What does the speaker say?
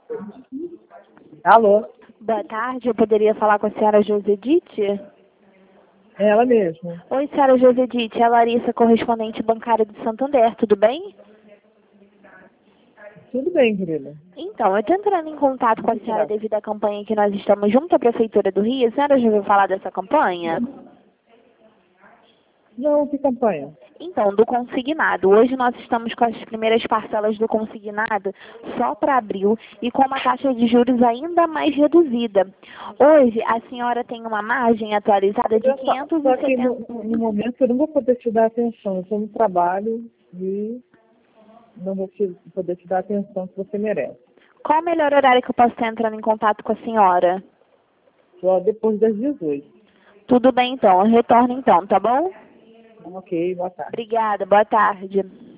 Alô? Boa tarde, eu poderia falar com a senhora Josedite? É ela mesma. Oi, senhora Josedite, é a Larissa, correspondente bancária do Santander, tudo bem? Tudo bem, querida. Então, eu estou entrando em contato com a senhora devido à campanha que nós estamos junto à Prefeitura do Rio. A senhora já ouviu falar dessa campanha? Não, que campanha? Então, do consignado. Hoje nós estamos com as primeiras parcelas do consignado só para abril e com uma taxa de juros ainda mais reduzida. Hoje, a senhora tem uma margem atualizada de Só que 570... no momento eu não vou poder te dar atenção. Eu estou no trabalho e não vou poder te dar a atenção que você merece. Qual o melhor horário que eu posso estar entrando em contato com a senhora? Só depois das 18. Tudo bem, então. Eu retorno, então, tá bom? Ok, boa tarde. Obrigada. Boa tarde.